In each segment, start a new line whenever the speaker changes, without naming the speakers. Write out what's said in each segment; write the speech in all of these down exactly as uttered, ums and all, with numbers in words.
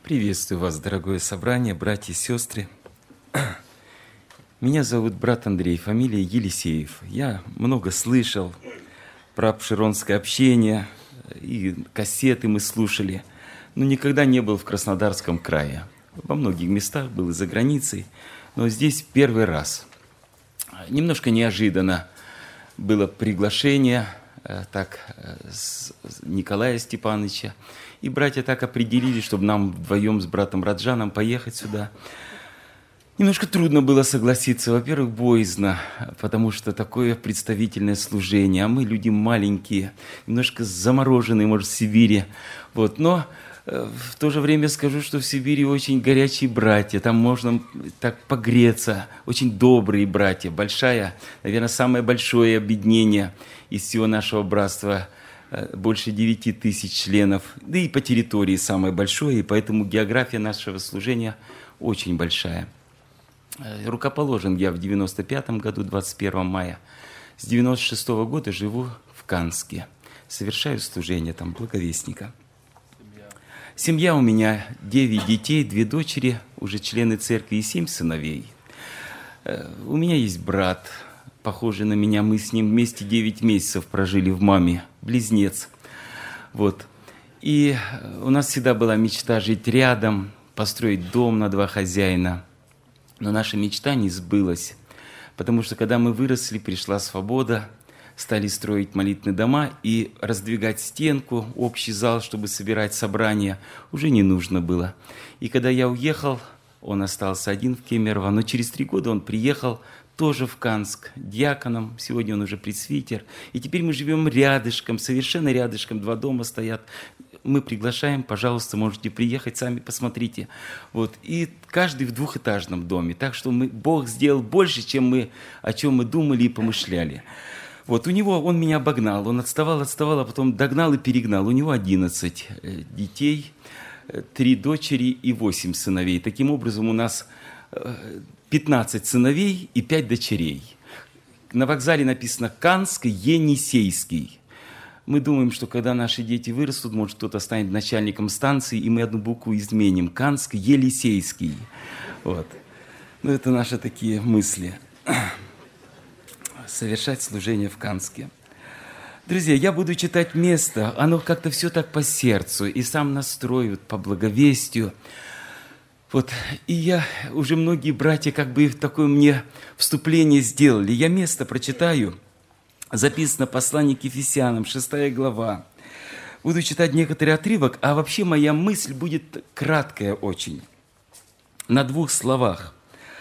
Приветствую вас, дорогое собрание, братья и сестры. Меня зовут брат Андрей, фамилия Елисеев. Я много слышал про обширонское общение, и кассеты мы слушали, но никогда не был в Краснодарском крае. Во многих местах был и за границей, но здесь первый раз. Немножко неожиданно было приглашение так, с Николая Степановича, и братья так определили, чтобы нам вдвоем с братом Раджаном поехать сюда. Немножко трудно было согласиться. Во-первых, боязно, потому что такое представительное служение, а мы люди маленькие, немножко замороженные, может, в Сибири. Вот. Но э, в то же время скажу, что в Сибири очень горячие братья, там можно так погреться, очень добрые братья. Большая, наверное, самое большое объединение из всего нашего братства, больше девяти тысяч членов, да и по территории самое большое, и поэтому география нашего служения очень большая. Рукоположен я в девяносто пятом году, двадцать первого мая. С девяносто шестого года живу в Канске. Совершаю служение там благовестника. Семья у меня девять детей, две дочери, уже члены церкви, и семь сыновей. У меня есть брат, похожий на меня, мы с ним вместе девять месяцев прожили в маме, близнец. Вот. И у нас всегда была мечта жить рядом, построить дом на два хозяина. Но наша мечта не сбылась, потому что когда мы выросли, пришла свобода, стали строить молитвенные дома, и раздвигать стенку, общий зал, чтобы собирать собрания, уже не нужно было. И когда я уехал, он остался один в Кемерово, но через три года он приехал тоже в Канск, диаконом, сегодня он уже пресвитер, и теперь мы живем рядышком, совершенно рядышком, два дома стоят. Мы приглашаем, пожалуйста, можете приехать, сами посмотрите. Вот. И каждый в двухэтажном доме. Так что мы, Бог сделал больше, чем мы, о чем мы думали и помышляли. Вот. У него, он меня обогнал, он отставал, отставал, а потом догнал и перегнал. У него одиннадцать детей, три дочери и восемь сыновей. Таким образом, у нас пятнадцать сыновей и пять дочерей. На вокзале написано «Канск Енисейский». Мы думаем, что когда наши дети вырастут, может, кто-то станет начальником станции, и мы одну букву изменим. Канск Елисейский. Вот. Ну, это наши такие мысли. Совершать служение в Канске. Друзья, я буду читать место. Оно как-то все так по сердцу, и сам настроит по благовестию. Вот. И я, уже многие братья как бы такое мне вступление сделали. Я место прочитаю. Записано послание к Ефесянам, шестая глава. Буду читать некоторый отрывок, а вообще моя мысль будет краткая очень. На двух словах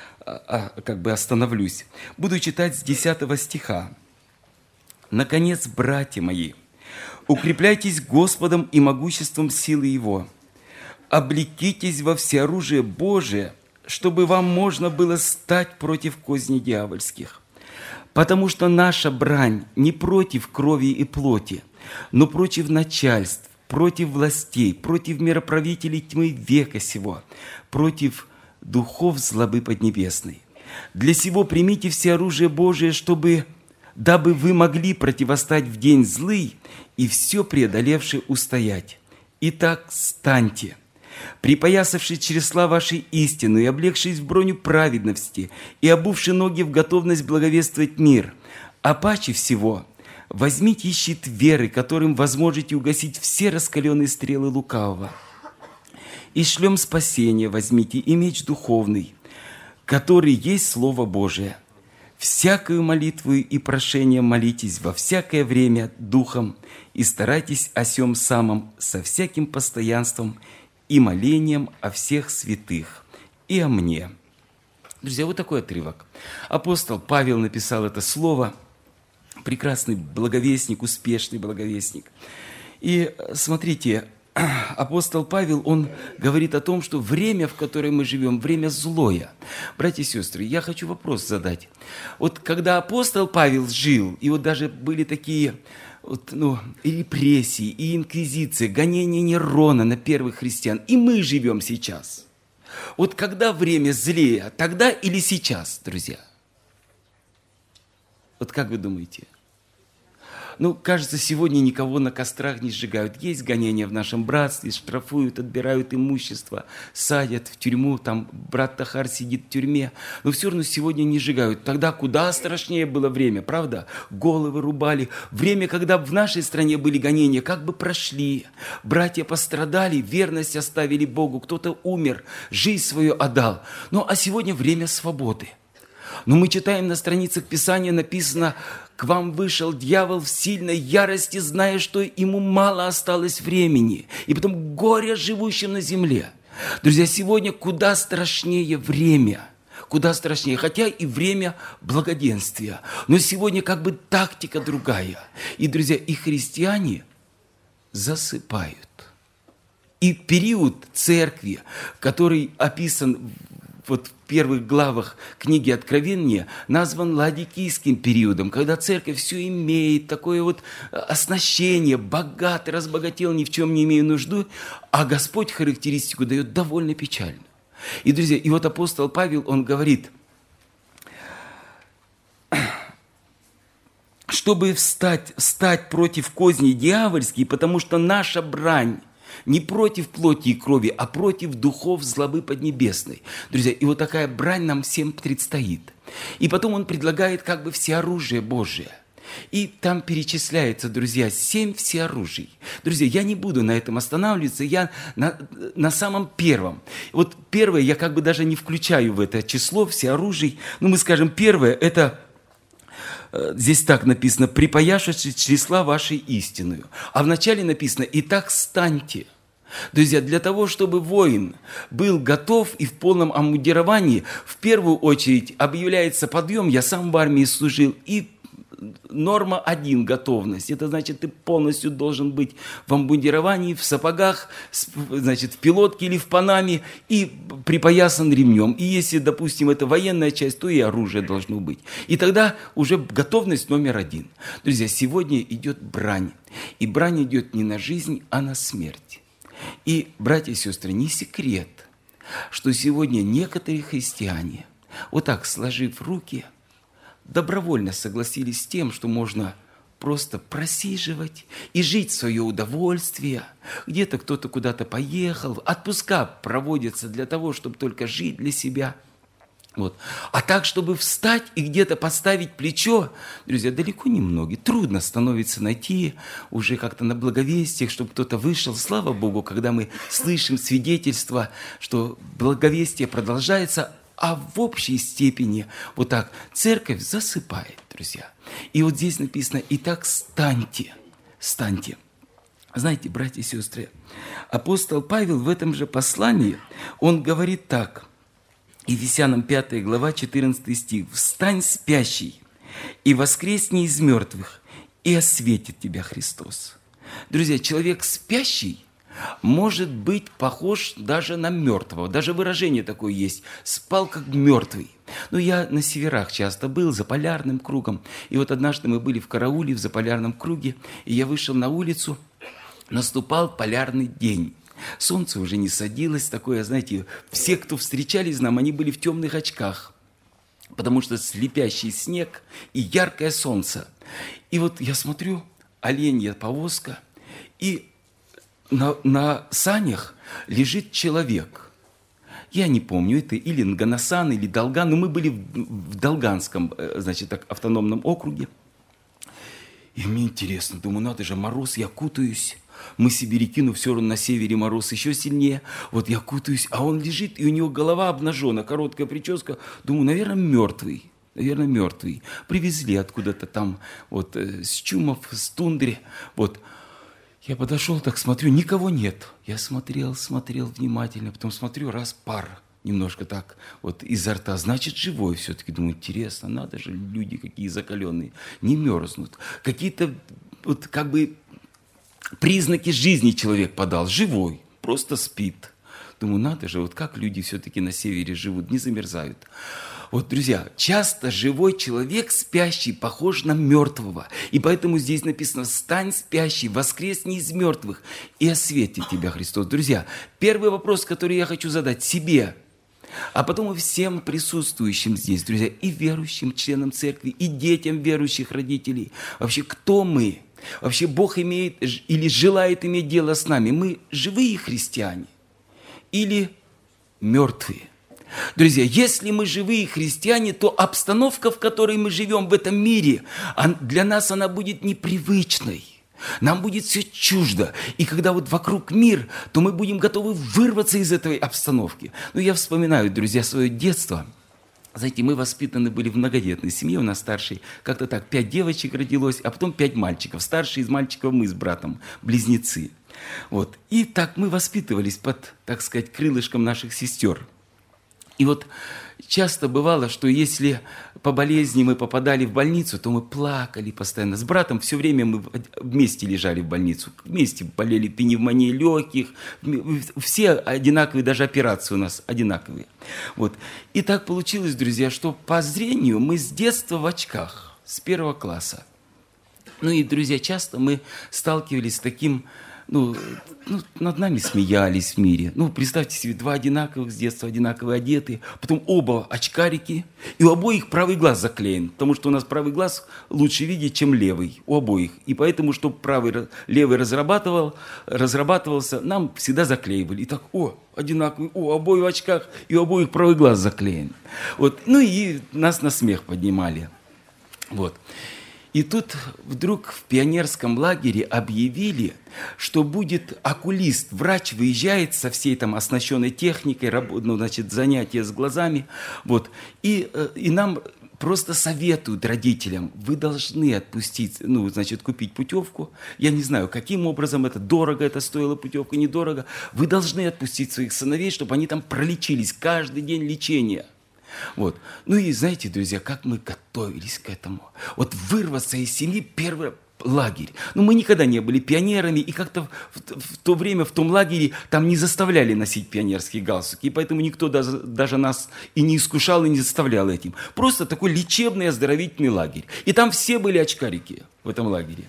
а, а, как бы остановлюсь. Буду читать с десятого стиха. «Наконец, братья мои, укрепляйтесь Господом и могуществом силы Его. Облекитесь во всеоружие Божие, чтобы вам можно было стать против козней дьявольских. Потому что наша брань не против крови и плоти, но против начальств, против властей, против мироправителей тьмы века сего, против духов злобы поднебесной. Для сего примите все оружие Божие, чтобы, дабы вы могли противостать в день злый и все преодолевши устоять. Итак, станьте, припоясавши чресла вашей истину и облегшись в броню праведности и обувши ноги в готовность благовествовать мир, а паче всего возьмите щит веры, которым возможете угасить все раскаленные стрелы лукавого. И шлем спасения возьмите и меч духовный, который есть Слово Божие. Всякую молитву и прошение молитесь во всякое время духом и старайтесь о сем самом со всяким постоянством и молением о всех святых, и о мне». Друзья, вот такой отрывок. Апостол Павел написал это слово, прекрасный благовестник, успешный благовестник. И смотрите, апостол Павел, он говорит о том, что время, в которое мы живем, время злое. Братья и сестры, я хочу вопрос задать. Вот когда апостол Павел жил, и вот даже были такие... Вот, ну, и репрессии, и инквизиция, гонение Нерона на первых христиан. И мы живем сейчас. Вот когда время злее, тогда или сейчас, друзья? Вот как вы думаете? Ну, кажется, сегодня никого на кострах не сжигают. Есть гонения в нашем братстве, штрафуют, отбирают имущество, садят в тюрьму, там брат Тахар сидит в тюрьме. Но все равно сегодня не сжигают. Тогда куда страшнее было время, правда? Головы рубали. Время, когда в нашей стране были гонения, как бы прошли. Братья пострадали, верность оставили Богу, кто-то умер, жизнь свою отдал. Ну, а сегодня время свободы. Но мы читаем на страницах Писания, написано: «К вам вышел дьявол в сильной ярости, зная, что ему мало осталось времени, и потом горе живущим на земле». Друзья, сегодня куда страшнее время, куда страшнее, хотя и время благоденствия. Но сегодня как бы тактика другая. И, друзья, и христиане засыпают. И период церкви, который описан вот в первых главах книги Откровения, назван ладикийским периодом, когда церковь все имеет, такое вот оснащение, богатый, разбогател, ни в чем не имея нужды, а Господь характеристику дает довольно печальную. И, друзья, и вот апостол Павел, он говорит: чтобы встать, встать против козней дьявольских, потому что наша брань не против плоти и крови, а против духов злобы поднебесной. Друзья, и вот такая брань нам всем предстоит. И потом он предлагает как бы всеоружие Божие. И там перечисляется, друзья, семь всеоружий. Друзья, я не буду на этом останавливаться, я на, на самом первом. Вот первое я как бы даже не включаю в это число всеоружий. Ну, мы скажем, первое, это... Здесь так написано: «Припояшившись числа вашей истинную». А вначале написано: «Итак, станьте». Друзья, для того, чтобы воин был готов и в полном обмундировании, в первую очередь объявляется подъем. Я сам в армии служил, и норма один – готовность. Это значит, ты полностью должен быть в обмундировании, в сапогах, значит, в пилотке или в панаме и припоясан ремнем. И если, допустим, это военная часть, то и оружие должно быть. И тогда уже готовность номер один. Друзья, сегодня идет брань. И брань идет не на жизнь, а на смерть. И, братья и сестры, не секрет, что сегодня некоторые христиане, вот так сложив руки, добровольно согласились с тем, что можно просто просиживать и жить в свое удовольствие. Где-то кто-то куда-то поехал, отпуска проводятся для того, чтобы только жить для себя. Вот. А так, чтобы встать и где-то поставить плечо, друзья, далеко не многие. Трудно становится найти уже как-то на благовестиях, чтобы кто-то вышел. Слава Богу, когда мы слышим свидетельства, что благовестие продолжается, а в общей степени вот так церковь засыпает, друзья. И вот здесь написано: «Итак, станьте, станьте». Знаете, братья и сестры, апостол Павел в этом же послании, он говорит так, Ефесянам пятая глава, четырнадцатый стих: «Встань, спящий, и воскресни из мертвых, и осветит тебя Христос». Друзья, человек спящий может быть похож даже на мертвого. Даже выражение такое есть: спал как мертвый. Ну, я на северах часто был, за полярным кругом. И вот однажды мы были в карауле в заполярном круге, и я вышел на улицу, наступал полярный день. Солнце уже не садилось, такое, знаете, все, кто встречались нам, они были в темных очках, потому что слепящий снег и яркое солнце. И вот я смотрю, оленья повозка, и на, на санях лежит человек. Я не помню, это или Нганасан, или Долган, но мы были в, в Долганском, значит, так, автономном округе. И мне интересно, думаю, надо же, мороз, я кутаюсь. Мы сибиряки, но все равно на севере мороз еще сильнее. Вот я кутаюсь, а он лежит, и у него голова обнажена, короткая прическа. Думаю, наверное, мертвый. Наверное, мертвый. Привезли откуда-то там, вот, с Чумов, с тундры. Вот. Я подошел, так смотрю, никого нет. Я смотрел, смотрел внимательно, потом смотрю, раз, пар. Немножко так вот изо рта. Значит, живой все-таки. Думаю, интересно, надо же, люди какие закаленные. Не мерзнут. Какие-то вот как бы признаки жизни человек подал. Живой, просто спит. Думаю, надо же, вот как люди все-таки на севере живут, не замерзают. Вот, друзья, часто живой человек, спящий, похож на мертвого. И поэтому здесь написано: «Встань, спящий, воскресни из мертвых, и осветит тебя Христос». Друзья, первый вопрос, который я хочу задать себе, а потом и всем присутствующим здесь, друзья, и верующим членам церкви, и детям верующих родителей. Вообще, кто мы? Вообще Бог имеет или желает иметь дело с нами. Мы живые христиане или мертвые? Друзья, если мы живые христиане, то обстановка, в которой мы живем в этом мире, для нас она будет непривычной. Нам будет все чуждо. И когда вот вокруг мир, то мы будем готовы вырваться из этой обстановки. Ну, я вспоминаю, друзья, свое детство. Знаете, мы воспитаны были в многодетной семье, у нас старший, как-то так, пять девочек родилось, а потом пять мальчиков. Старший из мальчиков мы с братом, близнецы. Вот. И так мы воспитывались под, так сказать, крылышком наших сестер. И вот часто бывало, что если по болезни мы попадали в больницу, то мы плакали постоянно. С братом все время мы вместе лежали в больницу, вместе болели пневмонией легких, все одинаковые, даже операции у нас одинаковые. Вот. И так получилось, друзья, что по зрению мы с детства в очках, с первого класса. Ну и, друзья, часто мы сталкивались с таким... Ну, ну, над нами смеялись в мире. Ну, представьте себе, два одинаковых с детства, одинаково одетые, потом оба очкарики, и у обоих правый глаз заклеен, потому что у нас правый глаз лучше видеть, чем левый, у обоих. И поэтому, чтобы правый, левый разрабатывал, разрабатывался, нам всегда заклеивали. И так, о, одинаковый, о, обои в очках, и у обоих правый глаз заклеен. Вот. Ну, и нас на смех поднимали. Вот. И тут вдруг в пионерском лагере объявили, что будет окулист, врач выезжает со всей там оснащенной техникой, ну, значит, занятия с глазами, вот, и, и нам просто советуют родителям, вы должны отпустить, ну, значит, купить путевку, я не знаю, каким образом это, дорого это стоило путевка, недорого, вы должны отпустить своих сыновей, чтобы они там пролечились, каждый день лечения. Вот. Ну и знаете, друзья, как мы готовились к этому. Вот вырваться из семьи, первый лагерь. Ну, мы никогда не были пионерами, и как-то в, в то время в том лагере там не заставляли носить пионерские галстуки, и поэтому никто даже, даже нас и не искушал, и не заставлял этим. Просто такой лечебный, оздоровительный лагерь. И там все были очкарики в этом лагере.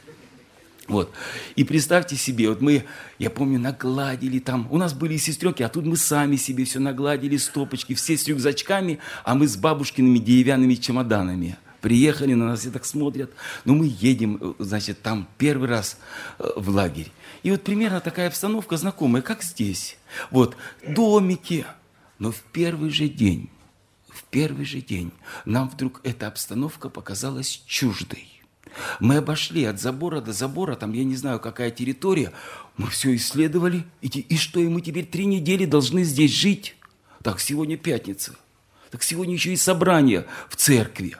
Вот. И представьте себе, вот мы, я помню, нагладили там, у нас были сестренки, а тут мы сами себе все нагладили, стопочки, все с рюкзачками, а мы с бабушкиными деревянными чемоданами. Приехали, на нас все так смотрят, но мы едем, значит, там первый раз в лагерь. И вот примерно такая обстановка знакомая, как здесь. Вот, домики, но в первый же день, в первый же день нам вдруг эта обстановка показалась чуждой. Мы обошли от забора до забора, там, я не знаю, какая территория, мы все исследовали, и, и что, и мы теперь три недели должны здесь жить? Так, сегодня пятница, так сегодня еще и собрание в церкви.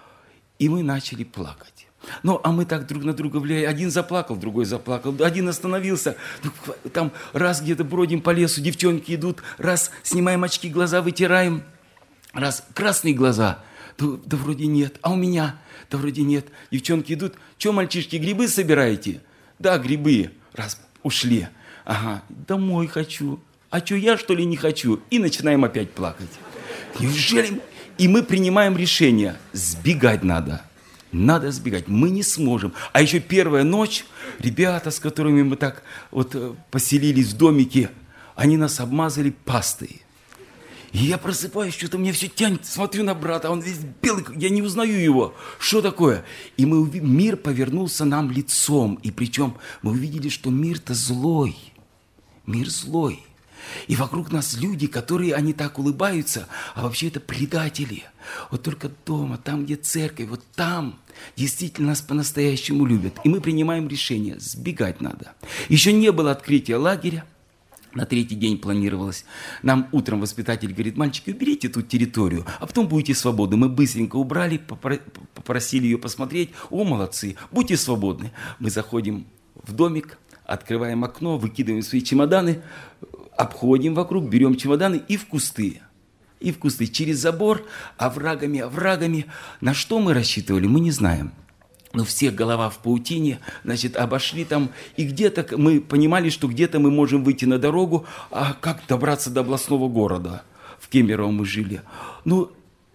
И мы начали плакать. Ну, а мы так друг на друга влияли, один заплакал, другой заплакал, один остановился, там раз где-то бродим по лесу, девчонки идут, раз снимаем очки, глаза вытираем, раз красные глаза, да, да вроде нет, а у меня... Да вроде нет. Девчонки идут. Че, мальчишки, грибы собираете? Да, грибы. Раз, ушли. Ага, домой хочу. А че, я что ли не хочу? И начинаем опять плакать. Неужели? И мы принимаем решение. Сбегать надо. Надо сбегать. Мы не сможем. А еще первая ночь, ребята, с которыми мы так вот поселились в домике, они нас обмазали пастой. И я просыпаюсь, что-то мне все тянет, смотрю на брата, он весь белый, я не узнаю его. Что такое? И мы уви... мир повернулся нам лицом, и причем мы увидели, что мир-то злой, мир злой. И вокруг нас люди, которые, они так улыбаются, а вообще это предатели. Вот только дома, там, где церковь, вот там действительно нас по-настоящему любят. И мы принимаем решение, сбегать надо. Еще не было открытия лагеря. На третий день планировалось. Нам утром воспитатель говорит, мальчики, уберите тут территорию, а потом будете свободны. Мы быстренько убрали, попросили ее посмотреть. О, молодцы, будьте свободны. Мы заходим в домик, открываем окно, выкидываем свои чемоданы, обходим вокруг, берем чемоданы и в кусты. И в кусты через забор, оврагами, оврагами. На что мы рассчитывали, мы не знаем. Ну, все голова в паутине, значит, обошли там, и где-то мы понимали, что где-то мы можем выйти на дорогу, а как добраться до областного города? В Кемерово мы жили. Ну,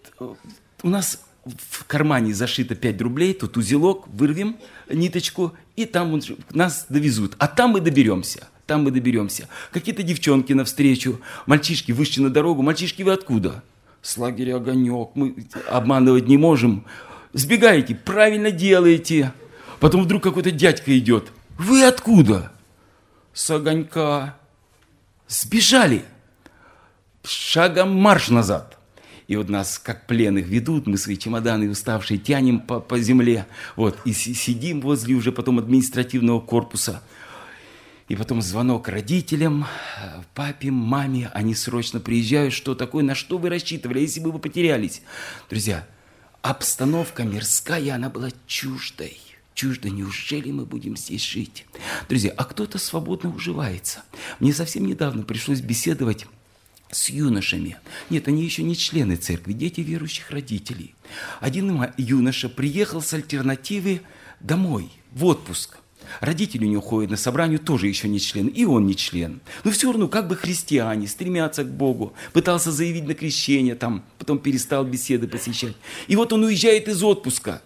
у нас в кармане зашито пять рублей, тут узелок, вырвем ниточку, и там он, нас довезут. А там мы доберемся, там мы доберемся. Какие-то девчонки навстречу, мальчишки вышли на дорогу. Мальчишки, вы откуда? С лагеря «Огонек», мы обманывать не можем. Сбегаете, правильно делаете. Потом вдруг какой-то дядька идет. Вы откуда? С огонька. Сбежали. Шагом марш назад. И вот нас, как пленных, ведут, мы свои чемоданы уставшие тянем по, по земле. Вот, и сидим возле уже потом административного корпуса. И потом звонок родителям, папе, маме. Они срочно приезжают. Что такое? На что вы рассчитывали, если бы вы потерялись? Друзья, обстановка мирская, она была чуждой. Чуждо, неужели мы будем здесь жить? Друзья, а кто-то свободно уживается. Мне совсем недавно пришлось беседовать с юношами. Нет, они еще не члены церкви, дети верующих родителей. Один юноша приехал с альтернативы домой, в отпуск. Родители у него ходят на собрание, тоже еще не член, и он не член. Но все равно как бы христиане, стремятся к Богу. Пытался заявить на крещение, там, потом перестал беседы посещать. И вот он уезжает из отпуска.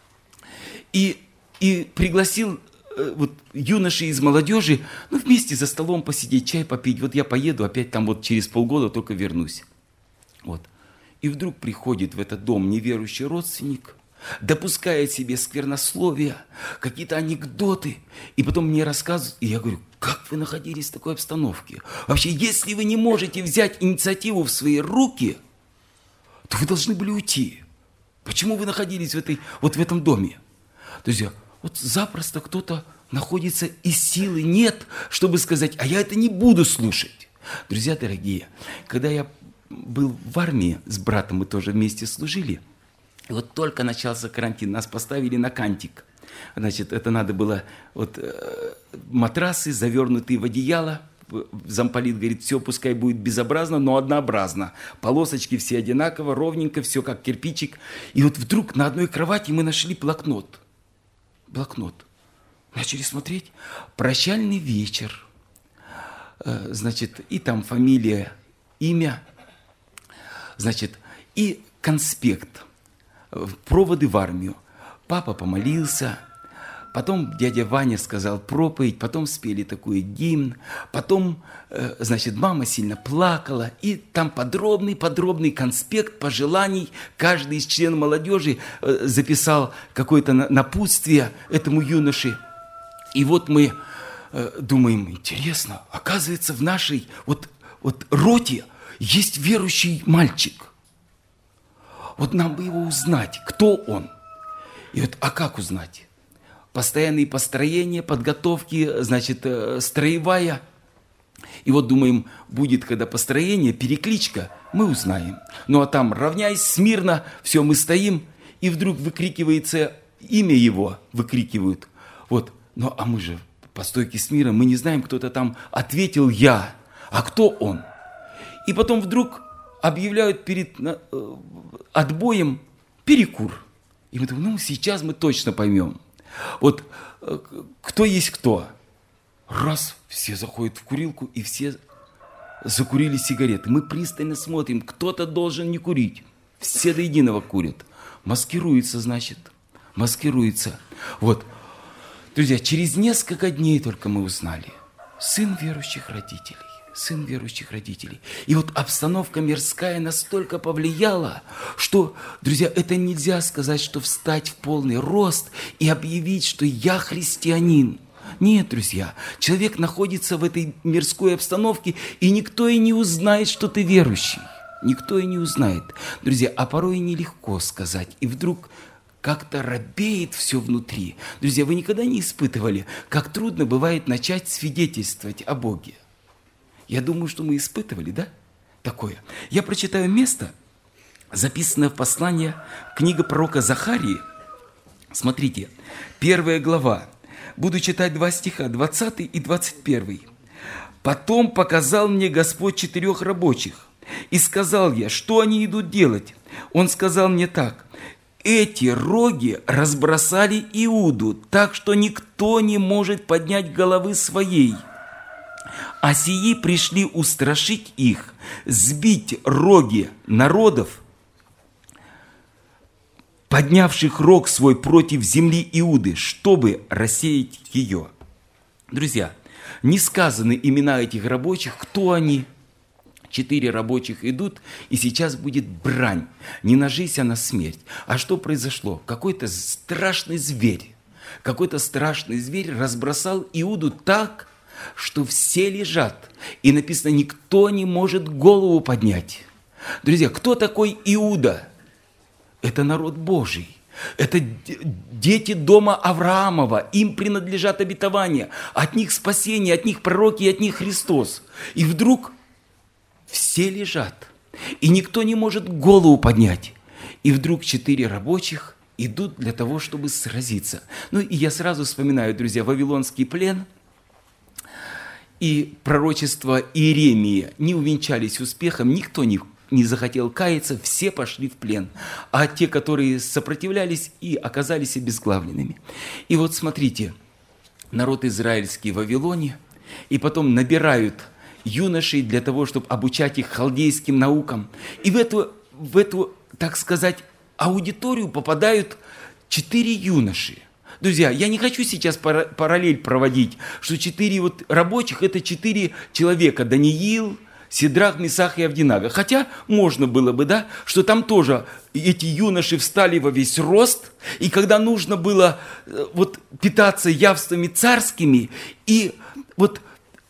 И, и пригласил вот юноши из молодежи, ну, вместе за столом посидеть, чай попить. Вот я поеду, опять там вот через полгода только вернусь. Вот. И вдруг приходит в этот дом неверующий родственник, допускает себе сквернословия, какие-то анекдоты, и потом мне рассказывают, и я говорю, как вы находились в такой обстановке? Вообще, если вы не можете взять инициативу в свои руки, то вы должны были уйти. Почему вы находились в, этой, вот в этом доме? Друзья, вот запросто кто-то находится, и силы нет, чтобы сказать, а я это не буду слушать. Друзья дорогие, когда я был в армии с братом, мы тоже вместе служили, и вот только начался карантин, нас поставили на кантик. Значит, это надо было, вот э, матрасы, завернутые в одеяло. Замполит говорит, все, пускай будет безобразно, но однообразно. Полосочки все одинаково, ровненько, все как кирпичик. И вот вдруг на одной кровати мы нашли блокнот. Блокнот. Начали смотреть. Прощальный вечер. Э, значит, и там фамилия, имя. Значит, и конспект. Проводы в армию. Папа помолился, потом дядя Ваня сказал проповедь, потом спели такой гимн, потом, э, значит, мама сильно плакала, и там подробный-подробный конспект пожеланий. Каждый из членов молодежи э, записал какое-то напутствие этому юноше. И вот мы э, думаем, интересно, оказывается, в нашей вот, вот роте есть верующий мальчик. Вот нам бы его узнать, кто он. И вот, а как узнать? Постоянные построения, подготовки, значит, строевая. И вот думаем, будет, когда построение, перекличка, мы узнаем. Ну, а там, равняясь смирно, все, мы стоим, и вдруг выкрикивается имя его, выкрикивают. Вот, ну, а мы же по стойке смирно, мы не знаем, кто-то там ответил «я». А кто он? И потом вдруг объявляют перед э, отбоем перекур. И мы думаем, ну, сейчас мы точно поймем. Вот э, кто есть кто. Раз, все заходят в курилку, и все закурили сигареты. Мы пристально смотрим, кто-то должен не курить. Все до единого курят. Маскируется, значит. Маскируется. Вот. Друзья, через несколько дней только мы узнали. Сын верующих родителей. Сын верующих родителей. И вот обстановка мирская настолько повлияла, что, друзья, это нельзя сказать, что встать в полный рост и объявить, что я христианин. Нет, друзья, человек находится в этой мирской обстановке, и никто и не узнает, что ты верующий. Никто и не узнает. Друзья, а порой и нелегко сказать. И вдруг как-то робеет все внутри. Друзья, вы никогда не испытывали, как трудно бывает начать свидетельствовать о Боге? Я думаю, что мы испытывали, да, такое. Я прочитаю место, записанное в послании, книга пророка Захарии. Смотрите, первая глава. Буду читать два стиха, двадцатый и двадцать первый. «Потом показал мне Господь четырех рабочих, и сказал я, что они идут делать. Он сказал мне так: эти роги разбросали Иуду, так что никто не может поднять головы своей. А сии пришли устрашить их, сбить роги народов, поднявших рог свой против земли Иуды, чтобы рассеять ее». Друзья, не сказаны имена этих рабочих, кто они. Четыре рабочих идут, и сейчас будет брань. Не на жизнь, а на смерть. А что произошло? Какой-то страшный зверь какой-то страшный зверь разбросал Иуду так, что все лежат. И написано, никто не может голову поднять. Друзья, кто такой Иуда? Это народ Божий. Это дети дома Авраамова. Им принадлежат обетования. От них спасение, от них пророки и от них Христос. И вдруг все лежат. И никто не может голову поднять. И вдруг четыре рабочих идут для того, чтобы сразиться. Ну и я сразу вспоминаю, друзья, Вавилонский плен и пророчество Иеремии не увенчались успехом, никто не, не захотел каяться, все пошли в плен. А те, которые сопротивлялись, и оказались обезглавленными. И вот смотрите, народ израильский в Вавилоне, и потом набирают юношей для того, чтобы обучать их халдейским наукам. И в эту, в эту, так сказать, аудиторию попадают четыре юноши. Друзья, я не хочу сейчас параллель проводить, что четыре вот рабочих – это четыре человека. Даниил, Сидрах, Месах и Авдинага. Хотя можно было бы, да, что там тоже эти юноши встали во весь рост, и когда нужно было вот питаться явствами царскими, и вот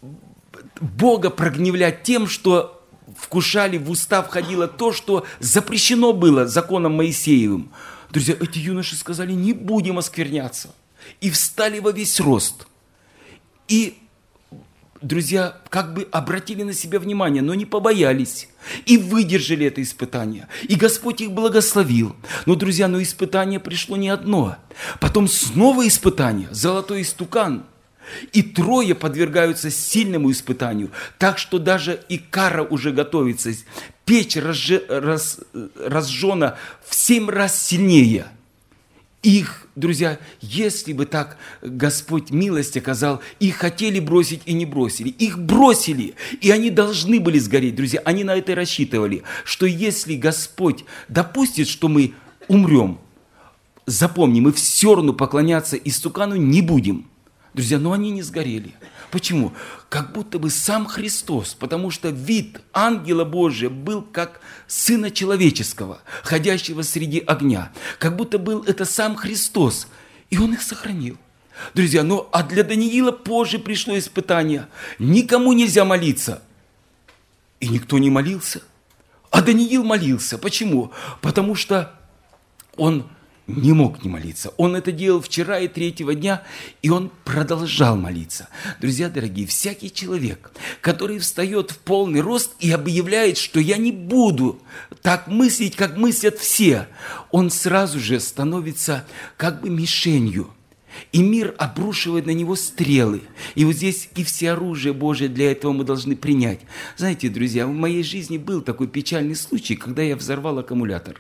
Бога прогневлять тем, что вкушали, в уста входило то, что запрещено было законом Моисеевым. Друзья, эти юноши сказали, не будем оскверняться. И встали во весь рост. И, друзья, как бы обратили на себя внимание, но не побоялись. И выдержали это испытание. И Господь их благословил. Но, друзья, но испытание пришло не одно. Потом снова испытание. Золотой истукан. И трое подвергаются сильному испытанию, так что даже и кара уже готовится. Печь разже, раз, разжжена в семь раз сильнее. Их, друзья, если бы так Господь милость оказал, их хотели бросить и не бросили. Их бросили, и они должны были сгореть. Друзья, они на это рассчитывали, что если Господь допустит, что мы умрем, запомни, мы все равно поклоняться истукану не будем. Друзья, но они не сгорели. Почему? Как будто бы сам Христос, потому что вид ангела Божия был как Сына Человеческого, ходящего среди огня. Как будто был это сам Христос, и Он их сохранил. Друзья, ну а для Даниила позже пришло испытание. Никому нельзя молиться. И никто не молился. А Даниил молился. Почему? Потому что он не мог не молиться. Он это делал вчера и третьего дня, и он продолжал молиться. Друзья дорогие, всякий человек, который встает в полный рост и объявляет, что я не буду так мыслить, как мыслят все, он сразу же становится как бы мишенью. И мир обрушивает на него стрелы. И вот здесь и все оружие Божие для этого мы должны принять. Знаете, друзья, в моей жизни был такой печальный случай, когда я взорвал аккумулятор.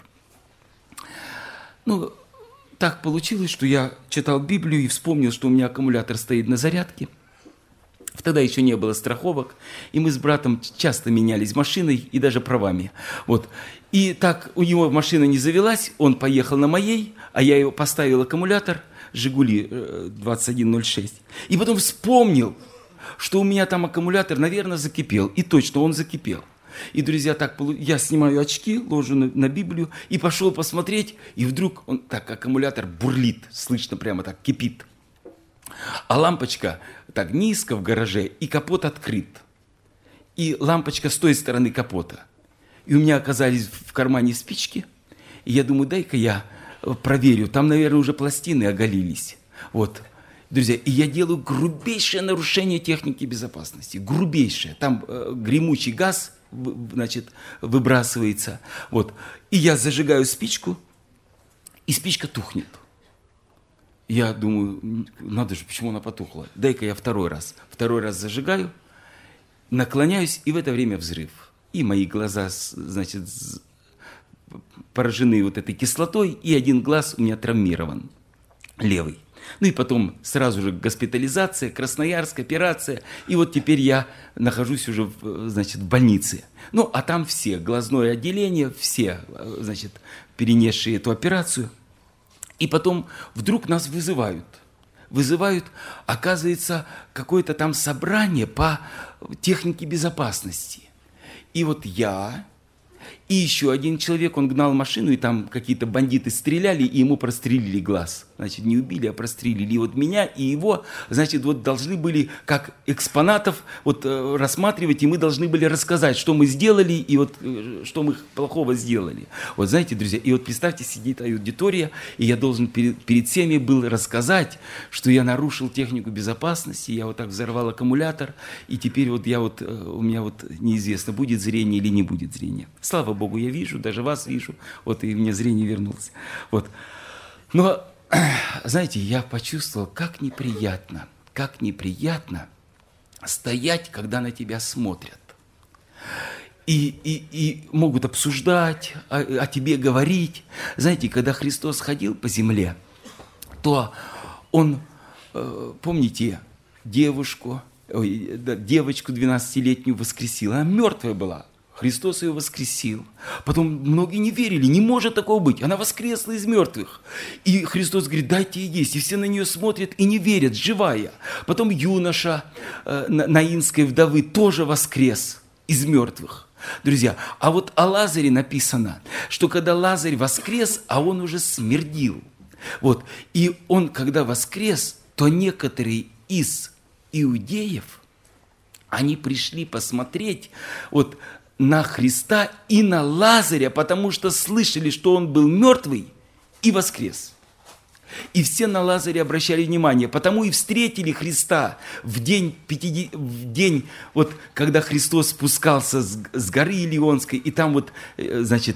Ну, так получилось, что я читал Библию и вспомнил, что у меня аккумулятор стоит на зарядке. Тогда еще не было страховок, и мы с братом часто менялись машиной и даже правами. Вот. И так у него машина не завелась, он поехал на моей, а я его поставил аккумулятор «Жигули» двадцать один ноль шесть. И потом вспомнил, что у меня там аккумулятор, наверное, закипел. И точно он закипел. И, друзья, так я снимаю очки, ложу на, на Библию и пошел посмотреть, и вдруг он так аккумулятор бурлит, слышно прямо так, кипит. А лампочка так низко в гараже, и капот открыт. И лампочка с той стороны капота. И у меня оказались в кармане спички, и я думаю, дай-ка я проверю, там, наверное, уже пластины оголились. Вот. Друзья, и я делаю грубейшее нарушение техники безопасности, грубейшее. Там э, гремучий газ, значит, выбрасывается. Вот. И я зажигаю спичку, и спичка тухнет. Я думаю, надо же, почему она потухла? Дай-ка я второй раз. Второй раз зажигаю, наклоняюсь, и в это время взрыв. И мои глаза, значит, поражены вот этой кислотой, и один глаз у меня травмирован, левый. Ну и потом сразу же госпитализация, Красноярск, операция. И вот теперь я нахожусь уже, значит, в больнице. Ну, а там все, глазное отделение, все, значит, перенесшие эту операцию. И потом вдруг нас вызывают. Вызывают, оказывается, какое-то там собрание по технике безопасности. И вот я И еще один человек, он гнал машину, и там какие-то бандиты стреляли, и ему прострелили глаз. Значит, не убили, а прострелили. И вот меня и его, значит, вот должны были как экспонатов вот э, рассматривать, и мы должны были рассказать, что мы сделали, и вот э, что мы плохого сделали. Вот знаете, друзья, и вот представьте, сидит аудитория, и я должен перед, перед всеми был рассказать, что я нарушил технику безопасности, я вот так взорвал аккумулятор, и теперь вот я вот, э, у меня вот неизвестно, будет зрение или не будет зрения. Слава Богу, я вижу, даже вас вижу, вот и мне зрение вернулось. Вот. Но, знаете, я почувствовал, как неприятно, как неприятно стоять, когда на тебя смотрят. И, и, и могут обсуждать, о, о тебе говорить. Знаете, когда Христос ходил по земле, то Он, э, помните, девушку, ой, да, девочку двенадцатилетнюю воскресил, она мертвая была. Христос ее воскресил. Потом многие не верили, не может такого быть. Она воскресла из мертвых. И Христос говорит, дайте ей есть. И все на нее смотрят и не верят, живая. Потом юноша э, наинской вдовы тоже воскрес из мертвых. Друзья, а вот о Лазаре написано, что когда Лазарь воскрес, а он уже смердил. Вот. И он, когда воскрес, то некоторые из иудеев, они пришли посмотреть вот на Христа и на Лазаря, потому что слышали, что он был мертвый и воскрес. И все на Лазаря обращали внимание, потому и встретили Христа в день, пятиди... в день вот, когда Христос спускался с, с горы Илионской, и там вот, значит,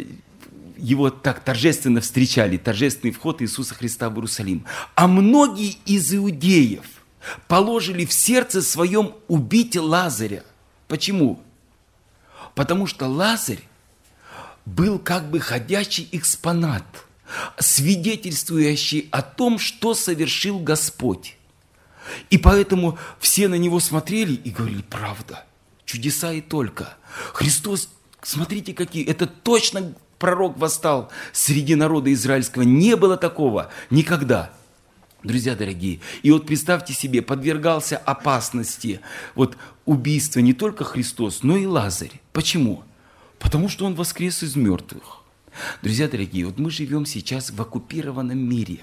его так торжественно встречали, торжественный вход Иисуса Христа в Иерусалим. А многие из иудеев положили в сердце своем убить Лазаря. Почему? Потому что Лазарь был как бы ходячий экспонат, свидетельствующий о том, что совершил Господь. И поэтому все на него смотрели и говорили, правда, чудеса и только. Христос, смотрите какие, это точно пророк восстал среди народа израильского. Не было такого никогда. Друзья дорогие, и вот представьте себе, подвергался опасности вот, убийства не только Христос, но и Лазарь. Почему? Потому что он воскрес из мертвых. Друзья дорогие, вот мы живем сейчас в оккупированном мире.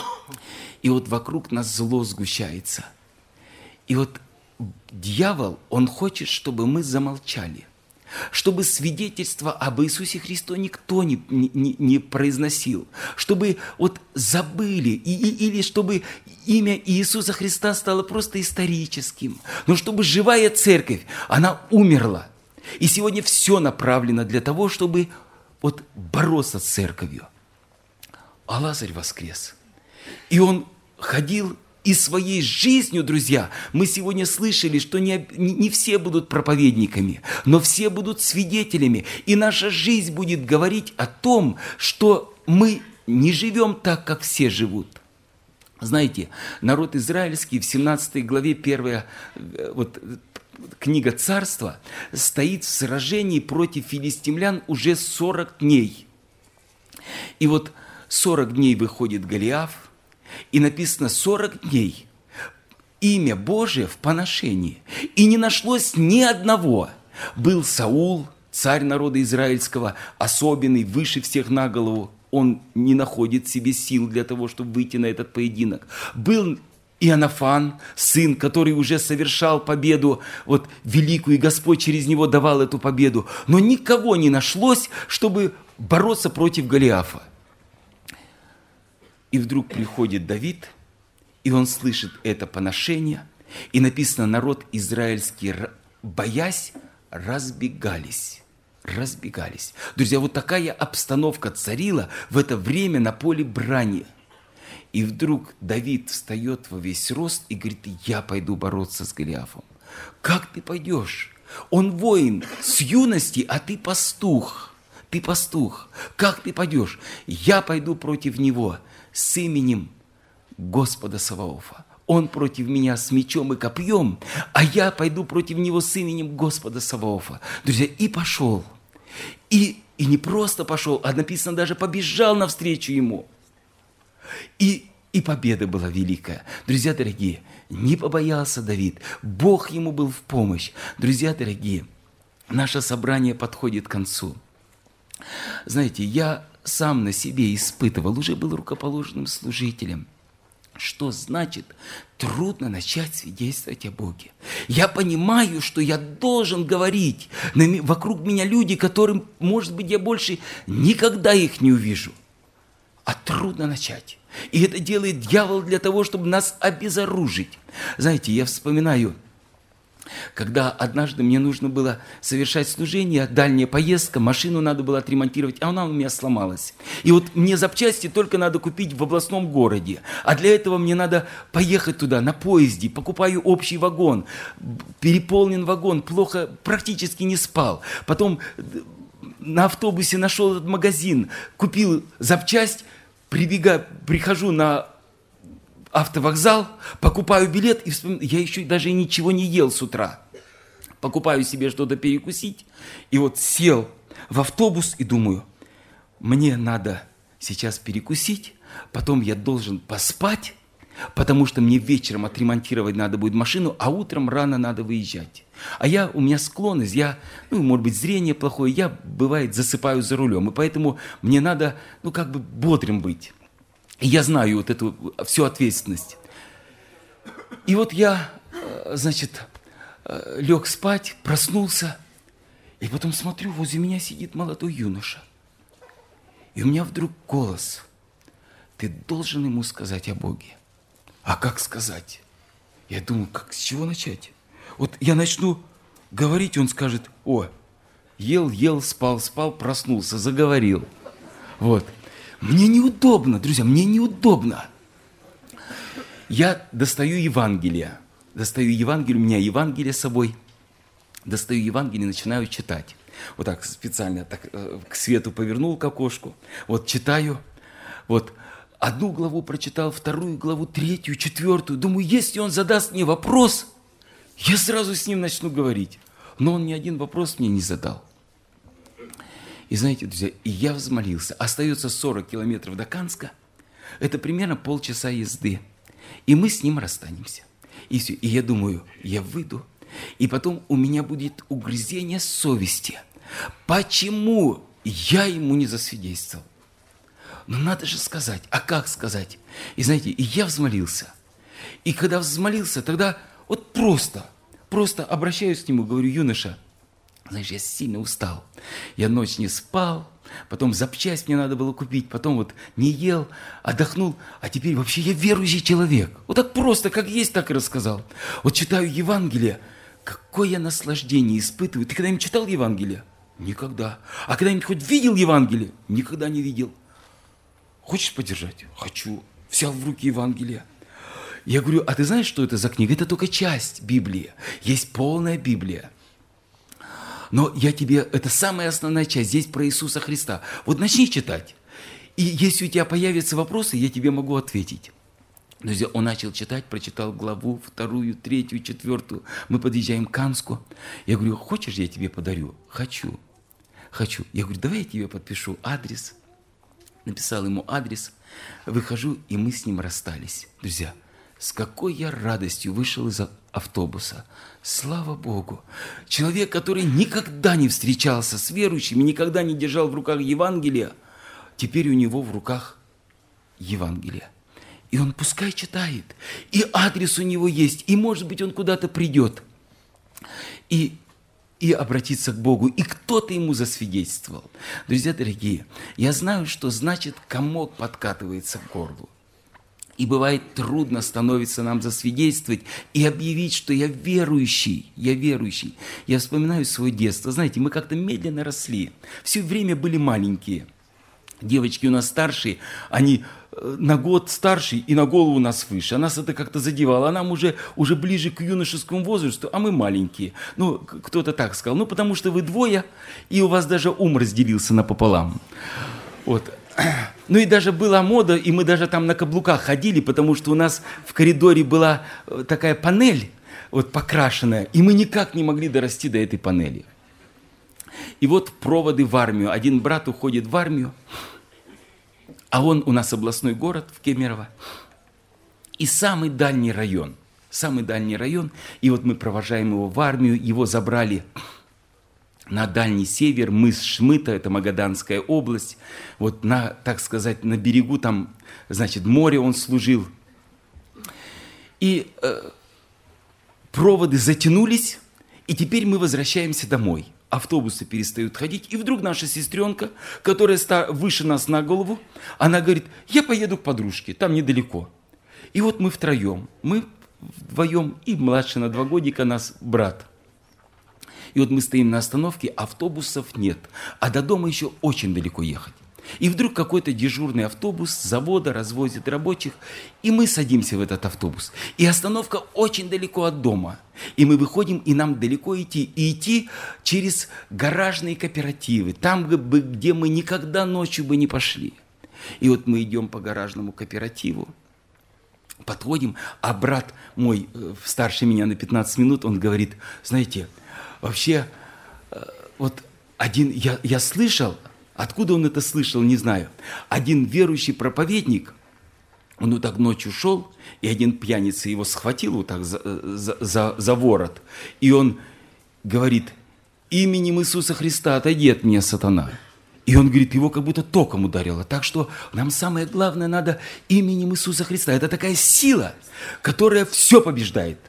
И вот вокруг нас зло сгущается. И вот дьявол, он хочет, чтобы мы замолчали. Чтобы свидетельство об Иисусе Христе никто не, не, не произносил, чтобы вот забыли, и, и, или чтобы имя Иисуса Христа стало просто историческим, но чтобы живая церковь, она умерла. И сегодня все направлено для того, чтобы вот бороться с церковью. А Лазарь воскрес, и он ходил и своей жизнью, друзья, мы сегодня слышали, что не, не все будут проповедниками, но все будут свидетелями. И наша жизнь будет говорить о том, что мы не живем так, как все живут. Знаете, народ израильский в семнадцатой главе первая вот, книга Царства стоит в сражении против филистимлян уже сорок дней. И вот сорок дней выходит Голиаф, и написано сорок дней имя Божие в поношении. И не нашлось ни одного. Был Саул, царь народа израильского, особенный, выше всех на голову. Он не находит в себе сил для того, чтобы выйти на этот поединок. Был Иоаннафан, сын, который уже совершал победу вот, великую, и Господь через него давал эту победу. Но никого не нашлось, чтобы бороться против Голиафа. И вдруг приходит Давид, и он слышит это поношение, и написано, народ израильский, боясь, разбегались. Разбегались. Друзья, вот такая обстановка царила в это время на поле брани. И вдруг Давид встает во весь рост и говорит, я пойду бороться с Голиафом. Как ты пойдешь? Он воин с юности, а ты пастух. Ты пастух. Как ты пойдешь? Я пойду против него с именем Господа Саваофа. Он против меня с мечом и копьем, а я пойду против него с именем Господа Саваофа. Друзья, и пошел. И, и не просто пошел, а написано, даже побежал навстречу ему. И, и победа была великая. Друзья дорогие, не побоялся Давид. Бог ему был в помощь. Друзья дорогие, наше собрание подходит к концу. Знаете, я сам на себе испытывал, уже был рукоположенным служителем, что значит трудно начать свидетельствовать о Боге. Я понимаю, что я должен говорить. Вокруг меня люди, которым, может быть, я больше никогда их не увижу. А трудно начать. И это делает дьявол для того, чтобы нас обезоружить. Знаете, я вспоминаю, когда однажды мне нужно было совершать служение, дальняя поездка, машину надо было отремонтировать, а она у меня сломалась. И вот мне запчасти только надо купить в областном городе, а для этого мне надо поехать туда на поезде, покупаю общий вагон, переполнен вагон, плохо, практически не спал. Потом на автобусе нашел этот магазин, купил запчасть, прибегаю, прихожу на автовокзал, покупаю билет, и вспом... я еще даже ничего не ел с утра. Покупаю себе что-то перекусить, и вот сел в автобус и думаю, мне надо сейчас перекусить, потом я должен поспать, потому что мне вечером отремонтировать надо будет машину, а утром рано надо выезжать. А я, у меня склонность, я, ну, может быть, зрение плохое, я, бывает, засыпаю за рулем, и поэтому мне надо, ну, как бы бодрым быть. И я знаю вот эту всю ответственность. И вот я, значит, лег спать, проснулся, и потом смотрю, возле меня сидит молодой юноша. И у меня вдруг голос: ты должен ему сказать о Боге. А как сказать? Я думаю, как, с чего начать? Вот я начну говорить, он скажет: о, ел, ел, спал, спал, проснулся, заговорил. Вот. Мне неудобно, друзья, мне неудобно. Я достаю Евангелие. Достаю Евангелие, у меня Евангелие с собой. Достаю Евангелие, начинаю читать. Вот так специально так, к свету повернул к окошку. Вот читаю. Вот одну главу прочитал, вторую главу, третью, четвертую. Думаю, если он задаст мне вопрос, я сразу с ним начну говорить. Но он ни один вопрос мне не задал. И знаете, друзья, и я взмолился. Остается сорок километров до Канска. Это примерно полчаса езды. И мы с ним расстанемся. И все. И я думаю, я выйду. И потом у меня будет угрызение совести. Почему я ему не засвидетельствовал? Но надо же сказать. А как сказать? И знаете, и я взмолился. И когда взмолился, тогда вот просто, просто обращаюсь к нему, говорю: юноша, знаешь, я сильно устал. Я ночь не спал, потом запчасть мне надо было купить, потом вот не ел, отдохнул, а теперь вообще я верующий человек. Вот так просто, как есть, так и рассказал. Вот читаю Евангелие, какое наслаждение испытываю. Ты когда-нибудь читал Евангелие? Никогда. А когда-нибудь хоть видел Евангелие? Никогда не видел. Хочешь подержать? Хочу. Взял в руки Евангелие. Я говорю: а ты знаешь, что это за книга? Это только часть Библии. Есть полная Библия. Но я тебе, это самая основная часть, здесь про Иисуса Христа. Вот начни читать. И если у тебя появятся вопросы, я тебе могу ответить. Друзья, он начал читать, прочитал главу, вторую, третью, четвертую. Мы подъезжаем к Канску. Я говорю: хочешь, я тебе подарю? Хочу. Хочу. Я говорю: давай я тебе подпишу адрес. Написал ему адрес. Выхожу, и мы с ним расстались. Друзья, с какой я радостью вышел из автобуса. Слава Богу. Человек, который никогда не встречался с верующими, никогда не держал в руках Евангелие, теперь у него в руках Евангелие. И он пускай читает. И адрес у него есть. И, может быть, он куда-то придет. И, и обратиться к Богу. И кто-то ему засвидетельствовал. Друзья дорогие, я знаю, что значит комок подкатывается к горлу. И бывает трудно становится нам засвидетельствовать и объявить, что я верующий, я верующий. Я вспоминаю свое детство. Знаете, мы как-то медленно росли. Все время были маленькие. Девочки у нас старшие, они на год старше и на голову нас выше. А нас это как-то задевало. А нам уже, уже ближе к юношескому возрасту, а мы маленькие. Ну, кто-то так сказал. Ну, потому что вы двое, и у вас даже ум разделился напополам. Вот. Ну и даже была мода, и мы даже там на каблуках ходили, потому что у нас в коридоре была такая панель, вот покрашенная, и мы никак не могли дорасти до этой панели. И вот проводы в армию. Один брат уходит в армию, а он у нас областной город в Кемерово, и самый дальний район, самый дальний район, и вот мы провожаем его в армию, его забрали на дальний север, мыс Шмыта, это Магаданская область. Вот на, так сказать, на берегу там, значит, море он служил. И э, проводы затянулись, и теперь мы возвращаемся домой. Автобусы перестают ходить, и вдруг наша сестренка, которая выше нас на голову, она говорит: я поеду к подружке, там недалеко. И вот мы втроем, мы вдвоем, и младше на два годика нас брат. И вот мы стоим на остановке, автобусов нет, а до дома еще очень далеко ехать. И вдруг какой-то дежурный автобус с завода развозит рабочих, и мы садимся в этот автобус. И остановка очень далеко от дома. И мы выходим, и нам далеко идти. И идти через гаражные кооперативы, там, где мы никогда ночью бы не пошли. И вот мы идем по гаражному кооперативу, подходим, а брат мой, старше меня на пятнадцать минут, он говорит: знаете, вообще, вот один, я, я слышал, откуда он это слышал, не знаю. Один верующий проповедник, он вот так ночью шел, и один пьяница его схватил вот так за, за, за, за ворот. И он говорит: именем Иисуса Христа отойди от меня, сатана. И он говорит, его как будто током ударило. Так что нам самое главное надо именем Иисуса Христа. Это такая сила, которая все побеждает.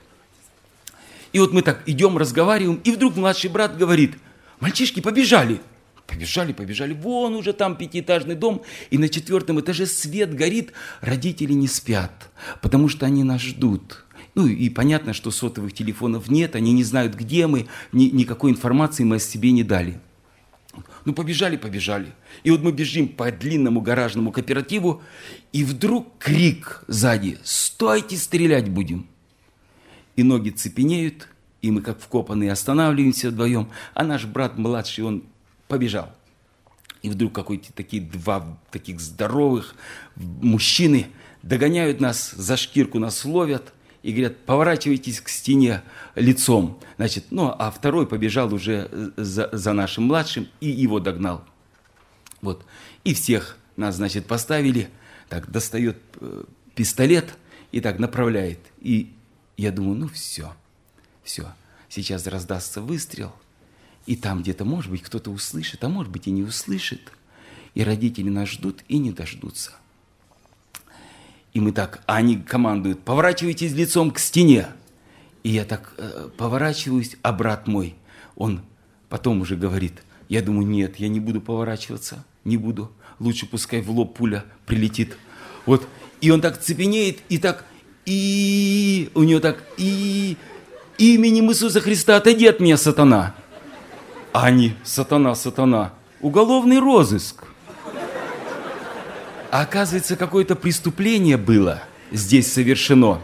И вот мы так идем, разговариваем, и вдруг младший брат говорит: мальчишки, побежали. Побежали, побежали, вон уже там пятиэтажный дом, и на четвертом этаже свет горит, родители не спят, потому что они нас ждут. Ну и понятно, что сотовых телефонов нет, они не знают, где мы, ни, никакой информации мы о себе не дали. Ну побежали, побежали. И вот мы бежим по длинному гаражному кооперативу, и вдруг крик сзади: стойте, стрелять будем. И ноги цепенеют, и мы как вкопанные останавливаемся вдвоем, а наш брат младший, он побежал. И вдруг какие-то такие два таких здоровых мужчины догоняют нас, за шкирку нас ловят и говорят: поворачивайтесь к стене лицом. Значит, ну, а второй побежал уже за, за нашим младшим и его догнал. Вот. И всех нас, значит, поставили, так достает э, пистолет и так направляет. И я думаю, ну все, все, сейчас раздастся выстрел. И там где-то, может быть, кто-то услышит, а может быть и не услышит. И родители нас ждут и не дождутся. И мы так, а они командуют: поворачивайтесь лицом к стене. И я так э, поворачиваюсь, а брат мой, он потом уже говорит: я думаю, нет, я не буду поворачиваться, не буду. Лучше пускай в лоб пуля прилетит. Вот. И он так цепенеет, и так, и у него так, и именем Иисуса Христа отойди от меня, сатана. А они: сатана, сатана, уголовный розыск. А оказывается, какое-то преступление было здесь совершено.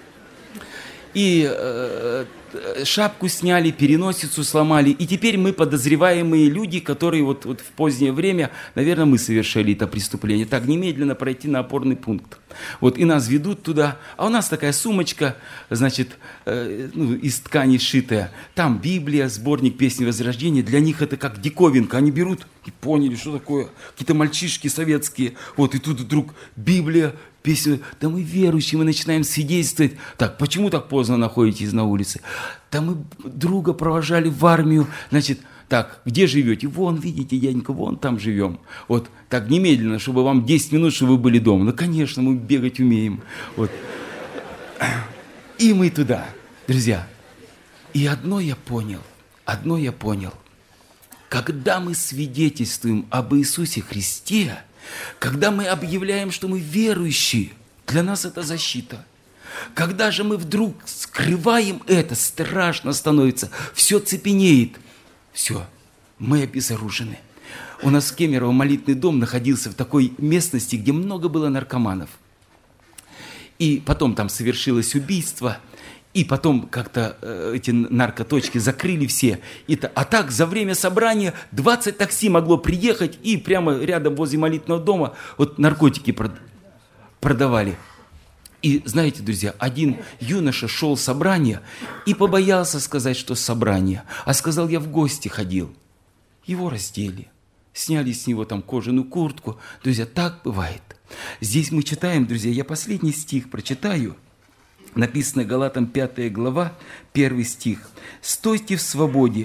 И э, шапку сняли, переносицу сломали. И теперь мы подозреваемые люди, которые вот, вот в позднее время, наверное, мы совершили это преступление. Так, немедленно пройти на опорный пункт. Вот, и нас ведут туда. А у нас такая сумочка, значит, э, ну, из ткани сшитая. Там Библия, сборник песни Возрождения. Для них это как диковинка. Они берут и поняли, что такое. Какие-то мальчишки советские. Вот, и тут вдруг Библия, песню, да мы верующие, мы начинаем свидетельствовать. Так, почему так поздно находитесь на улице? Да мы друга провожали в армию. Значит, так, где живете? Вон, видите, дяденька, вон там живем. Вот, так, немедленно, чтобы вам десять минут, чтобы вы были дома. Ну, конечно, мы бегать умеем. Вот. И мы туда, друзья. И одно я понял, одно я понял. Когда мы свидетельствуем об Иисусе Христе, когда мы объявляем, что мы верующие, для нас это защита. Когда же мы вдруг скрываем это, страшно становится, все цепенеет, все, мы обезоружены. У нас в Кемерово молитвенный дом находился в такой местности, где много было наркоманов. И потом там совершилось убийство, и потом как-то э, эти наркоточки закрыли все. И то, а так за время собрания двадцать такси могло приехать, и прямо рядом возле молитвенного дома вот наркотики прод- продавали. И знаете, друзья, один юноша шел в собрание и побоялся сказать, что собрание, а сказал: я в гости ходил. Его раздели, сняли с него там кожаную куртку. Друзья, так бывает. Здесь мы читаем, друзья, я последний стих прочитаю. Написано Галатам пятая глава, первый стих. «Стойте в свободе,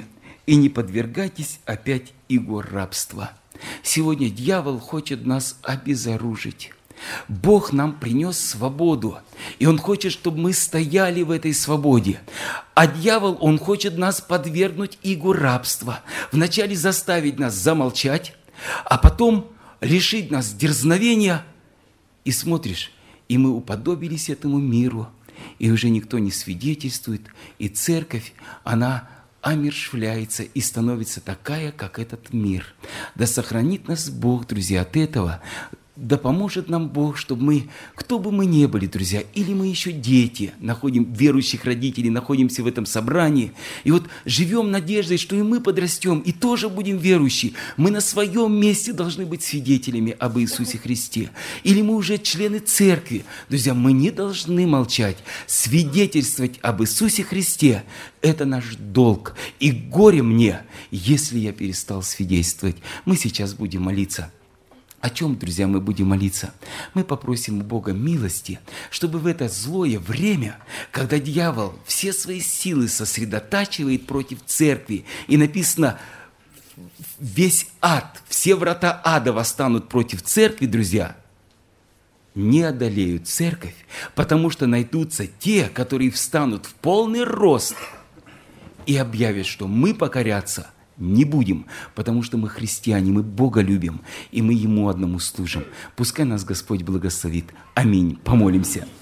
и не подвергайтесь опять игу рабства. Сегодня дьявол хочет нас обезоружить. Бог нам принес свободу, и Он хочет, чтобы мы стояли в этой свободе. А дьявол, он хочет нас подвергнуть игу рабства. Вначале заставить нас замолчать, а потом лишить нас дерзновения. И смотришь, и мы уподобились этому миру, и уже никто не свидетельствует, и церковь, она омершвляется и становится такая, как этот мир. Да сохранит нас Бог, друзья, от этого. Да поможет нам Бог, чтобы мы, кто бы мы ни были, друзья, или мы еще дети, находим верующих родителей, находимся в этом собрании, и вот живем надеждой, что и мы подрастем, и тоже будем верующие. Мы на своем месте должны быть свидетелями об Иисусе Христе. Или мы уже члены церкви. Друзья, мы не должны молчать. Свидетельствовать об Иисусе Христе – это наш долг. И горе мне, если я перестал свидетельствовать. Мы сейчас будем молиться. О чем, друзья, мы будем молиться? Мы попросим у Бога милости, чтобы в это злое время, когда дьявол все свои силы сосредотачивает против церкви, и написано, весь ад, все врата ада восстанут против церкви, друзья, не одолеют церковь, потому что найдутся те, которые встанут в полный рост и объявят, что мы покоряться не будем, потому что мы христиане, мы Бога любим, и мы Ему одному служим. Пускай нас Господь благословит. Аминь. Помолимся.